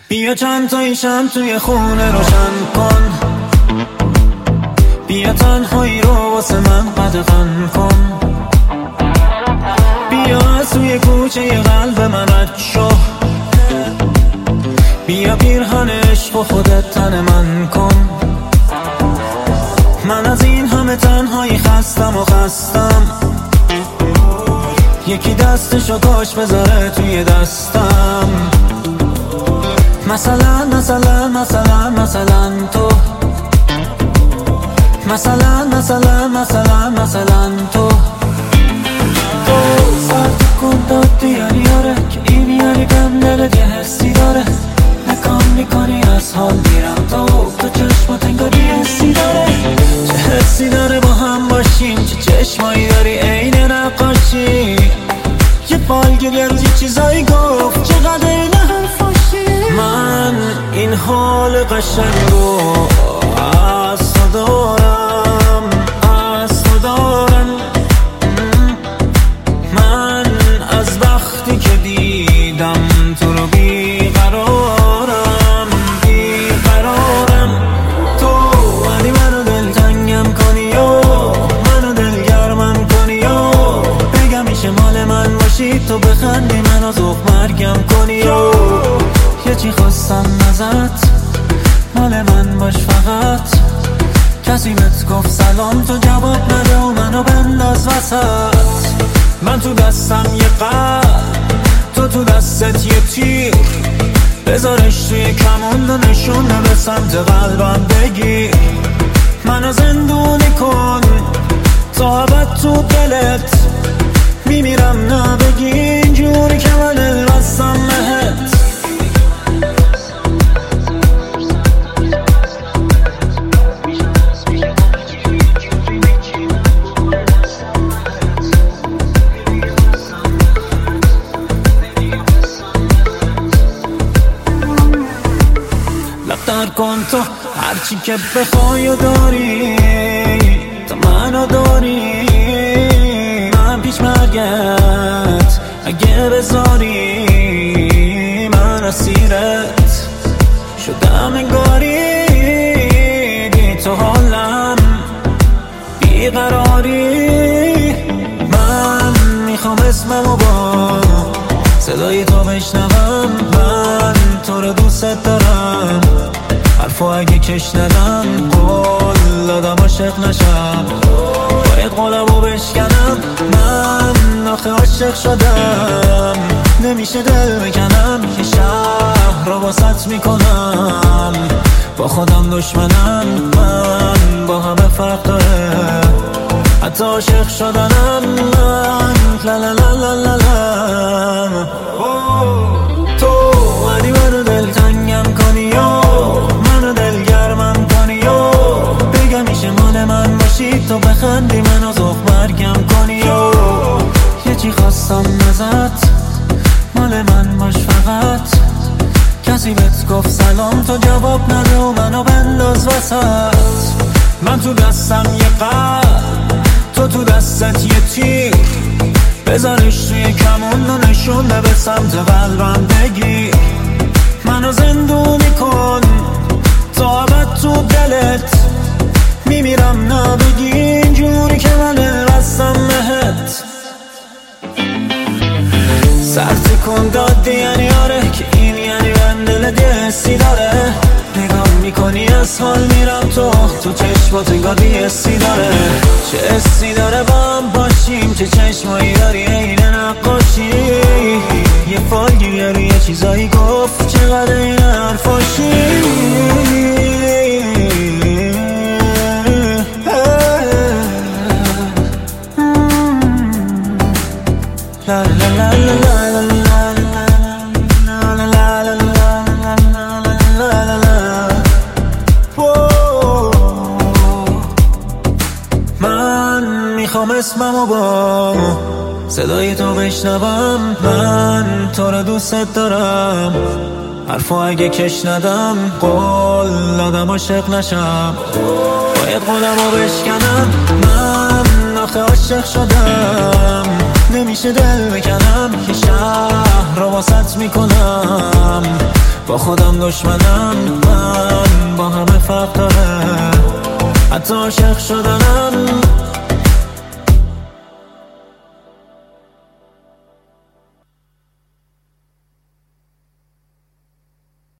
بیا چند تایی شم توی خونه روشن کن، بیا تنهایی رو واسه من قدغن کن، بیا از توی کوچه قلب من رد شو، بیا پیرهن عشق و خودت تن من کن. من از این همه تنهایی خستم و خستم، یکی دستشو کاش بذاره توی دستم. مثلا مثلا مثلا مثلا تو، مثلا مثلا مثلا مثلا تو سرد کن دادی یعنی آره که این یعنی بهم دلت یه حسی داره. نکام میکنی از حال میرم تو چشمات انگار یه حسی داره. چه حسی داره با هم باشیم، چه چشمایی داری عین نقاشی. یه فالگیر یه روز یه چیزایی گفت چقدر این حرفاشی. من این حال قشنگ رو از تو دارم، از تو دارم. من از وقتی که دیدم تو رو بیقرارم، بیقرارم. تو ولی منو دلتنگم کنی و منو دلگرمم کنی و بگم میشه مال من باشی، تو بخندی منو ذوق مرگم کنی و یه چی خواستم ازت، مال من باش فقط. کسی بهت گفت سلام تو جواب نده و منو بنداز وسط. من تو دستم یه قلب، تو دستت یه تیر، بذارش توی کمون و نشونه به سمت قلبم بگیر. منو زندونی کن تا ابد تو دلت، میمیرم نبگی اینجوری که من البستم بهت. لفتر کن تو هرچی که بخوای و داری، تو منو داری. من پیش مرگت اگه بذاری، من اسیرت شدم انگاری. بی تو حالم بیقراری. من میخوام اسممو با صدای تو بشنوم. من تو رو دوست دارم، حرفو اگه کش ندم قول دادم عاشق نشم. باید قولمو بشکنم، من آخه عاشق شدم. نمیشه دل بکنم، یه شهر رو واسط میکنم. با خودم دشمنم، من با همه فرق داره. حتی عاشق شدنم من لا لا لا لا لا لا. تو ولی منو دلتنگم کنی و منو دلگرمم کنی و بگم میشه مال من باشی، تو بخندی منو ذوق مرگم کنی و یه چی خواستم ازت، مال من باش فقط. کسی بهت گفت سلام تو جواب نده و منو بنداز وسط. من تو دستم یه قلب، تو دستت یه تیر، بذارش توی کمون و نشونه به سمت قلبم بگیر. منو زندونی کن تا ابد تو دلت، میمیرم نبگی اینجوری که من البستم بهت. سرد کن دادی یعنی آره که این یعنی بهم دلت یه حسی داره. نگاه میکنی از حال میرم تو چشمات انگار یه حسی داره. چه حسی داره با هم باشیم، چه چشمایی داری عین نقاشی. یه فالگیر یه چیزایی گفت چقدر این حرفاشی. لا لا لا لا لا. میخوام اسممو با صدای تو بشنوم. من تو رو دوست دارم، حرفو اگه کش ندم قول دادم عاشق نشم. باید قولمو بشکنم، من آخه عاشق شدم. نمیشه دل بکنم، یه شهر رو واسط میکنم. با خودم دشمنم، من با همه فرق داره. حتی عاشق شدم